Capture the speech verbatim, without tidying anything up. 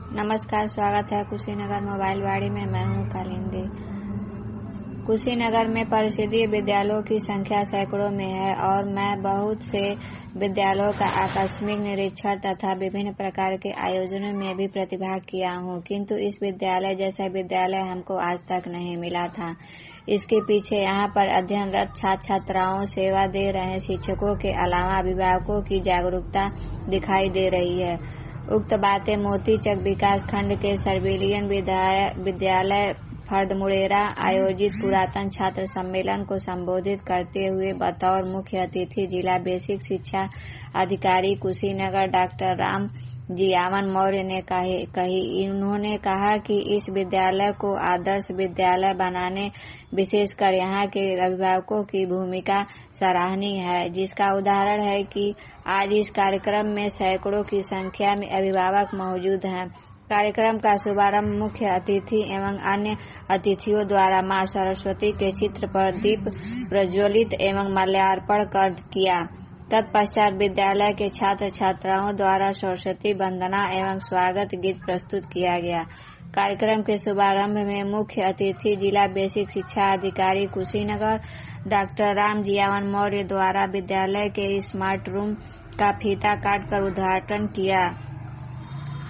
नमस्कार, स्वागत है कुशीनगर मोबाइल वाड़ी में। मैं हूं कालिंदी। कुशीनगर में परिषदीय विद्यालयों की संख्या सैकड़ों में है और मैं बहुत से विद्यालयों का आकस्मिक निरीक्षण तथा विभिन्न प्रकार के आयोजनों में भी प्रतिभाग किया हूं, किंतु इस विद्यालय जैसा विद्यालय हमको आज तक नहीं मिला था। इसके पीछे यहाँ पर अध्ययनरत छात्र छात्राओं, सेवा दे रहे शिक्षकों के अलावा अभिभावकों की जागरूकता दिखाई दे रही है। उक्त बातें मोतीचक विकास खंड के सर्विलियन विद्यालय फर्दमुड़ेरा आयोजित पुरातन छात्र सम्मेलन को संबोधित करते हुए बतौर मुख्य अतिथि जिला बेसिक शिक्षा अधिकारी कुशीनगर डॉक्टर राम जियावन मौर्य ने कही। इन्होंने कहा कि इस विद्यालय को आदर्श विद्यालय बनाने विशेषकर यहाँ के अभिभावकों की भूमिका सराहनीय है, जिसका उदाहरण है कि आज इस कार्यक्रम में सैकड़ों की संख्या में अभिभावक मौजूद हैं। कार्यक्रम का शुभारंभ मुख्य अतिथि एवं अन्य अतिथियों द्वारा मां सरस्वती के चित्र पर दीप प्रज्वलित एवं माल्यार्पण कर किया। तत्पश्चात विद्यालय के छात्र छात्राओं द्वारा सरस्वती वंदना एवं स्वागत गीत प्रस्तुत किया गया। कार्यक्रम के शुभारंभ में मुख्य अतिथि जिला बेसिक शिक्षा अधिकारी कुशीनगर डॉक्टर राम जियावन मौर्य द्वारा विद्यालय के स्मार्ट रूम का फीता काटकर उद्घाटन किया।